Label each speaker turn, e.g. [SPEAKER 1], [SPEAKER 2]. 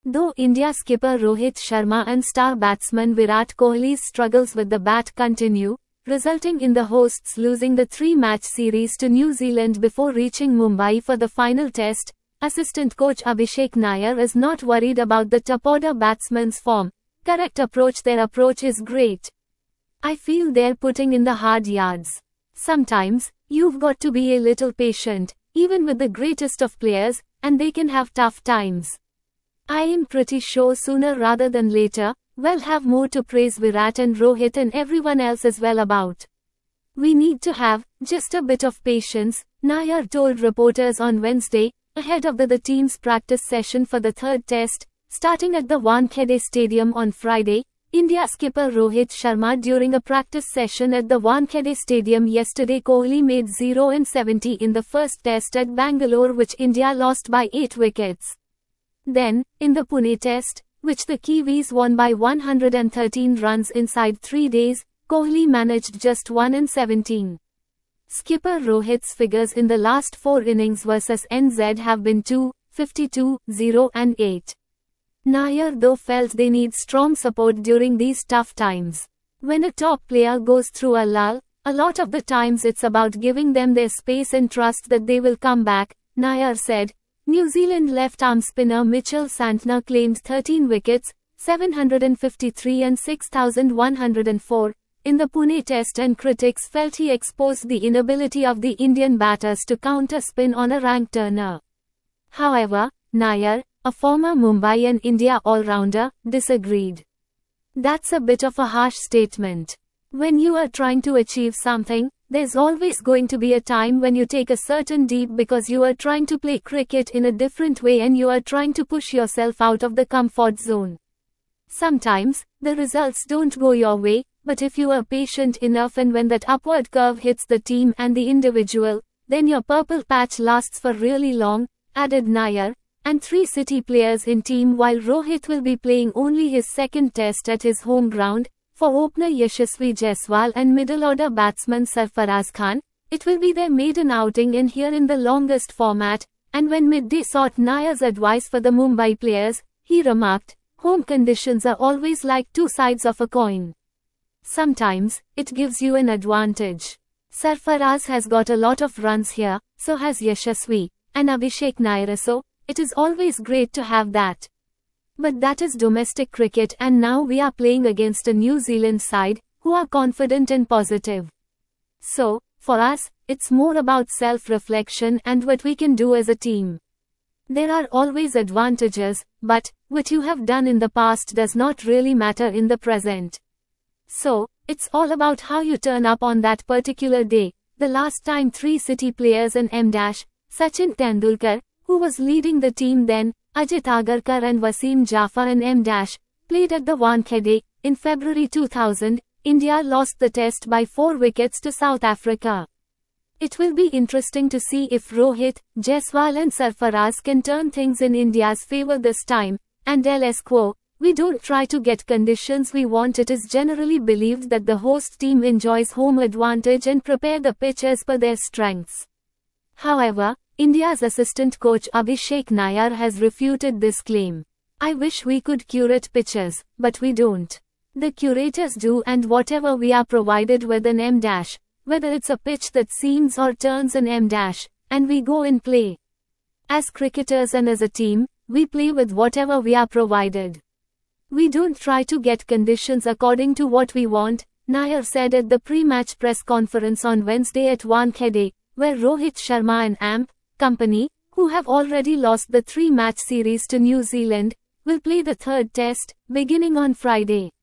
[SPEAKER 1] Though India skipper Rohit Sharma and star batsman Virat Kohli's struggles with the bat continue, resulting in the hosts losing the three-match series to New Zealand before reaching Mumbai for the final test, assistant coach Abhishek Nair is not worried about the top-order batsmen's form. Correct approach. Their approach is great. I feel they're putting in the hard yards. Sometimes, you've got to be a little patient, even with the greatest of players, and they can have tough times. I am pretty sure sooner rather than later, we'll have more to praise Virat and Rohit and everyone else as well about. We need to have just a bit of patience, Nair told reporters on Wednesday, ahead of the team's practice session for the third test, starting at the Wankhede Stadium on Friday. India skipper Rohit Sharma during a practice session at the Wankhede Stadium yesterday. Kohli made 0 and 70 in the first test at Bangalore, which India lost by 8 wickets. Then, in the Pune test, which the Kiwis won by 113 runs inside 3 days, Kohli managed just 1 and 17. Skipper Rohit's figures in the last 4 innings versus NZ have been 2, 52, 0 and 8. Nair though felt they need strong support during these tough times. When a top player goes through a lull, a lot of the times it's about giving them their space and trust that they will come back, Nair said. New Zealand left-arm spinner Mitchell Santner claimed 13 wickets, 753 and 6,104, in the Pune test, and critics felt he exposed the inability of the Indian batters to counter spin on a rank turner. However, Nair, a former Mumbai and India all-rounder, disagreed. That's a bit of a harsh statement. When you are trying to achieve something, there's always going to be a time when you take a certain deep because you are trying to play cricket in a different way and you are trying to push yourself out of the comfort zone. Sometimes, the results don't go your way, but if you are patient enough and when that upward curve hits the team and the individual, then your purple patch lasts for really long, added Nair. And 3 City players in team. While Rohit will be playing only his second test at his home ground, for opener Yashasvi Jaiswal and middle-order batsman Sarfaraz Khan, it will be their maiden outing in here in the longest format, and when midday sought Nair's advice for the Mumbai players, he remarked, home conditions are always like 2 sides of a coin. Sometimes, it gives you an advantage. Sarfaraz has got a lot of runs here, so has Yashasvi, and Abhishek Nair, so it is always great to have that. But that is domestic cricket, and now we are playing against a New Zealand side, who are confident and positive. So, for us, it's more about self-reflection and what we can do as a team. There are always advantages, but what you have done in the past does not really matter in the present. So, it's all about how you turn up on that particular day. The last time 3 City players and Sachin Tendulkar, who was leading the team then, Ajit Agarkar and Wasim Jafar and played at the Wankhede, in February 2000, India lost the test by 4 wickets to South Africa. It will be interesting to see if Rohit, Jaiswal and Sarfaraz can turn things in India's favour this time, and LS we don't try to get conditions we want. It is generally believed that the host team enjoys home advantage and prepare the pitch as per their strengths. However, India's assistant coach Abhishek Nair has refuted this claim. I wish we could curate pitches, but we don't. The curators do, and whatever we are provided with an whether it's a pitch that seams or turns an and we go and play. As cricketers and as a team, we play with whatever we are provided. We don't try to get conditions according to what we want, Nair said at the pre-match press conference on Wednesday at Wankhede, where Rohit Sharma and company, who have already lost the 3-match series to New Zealand, will play the third test, beginning on Friday.